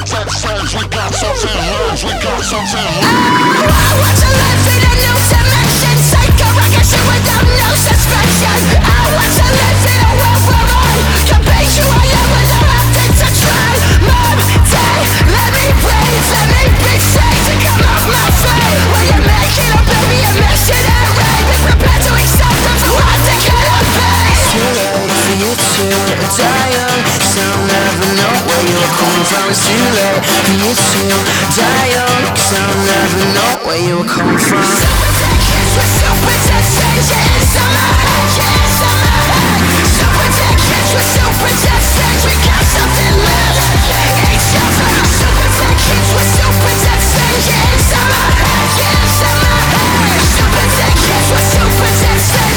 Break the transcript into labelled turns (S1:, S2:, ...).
S1: Texas, we got something large, we got something large.
S2: I want to live in a new dimension, take a rocket ship without no suspension. I want to live in a world where I can be who I am without having to try. Mom, Dad, let me breathe, let me be free to come off my feet. When you're making a baby, you're missionary. Be prepared to accept them for what they cannot be.
S3: Too late for you to die young, cause I'll never know where you're coming from. It's too late for you to die young, cause I'll never know where you're coming from.
S2: Super kids with super decisions.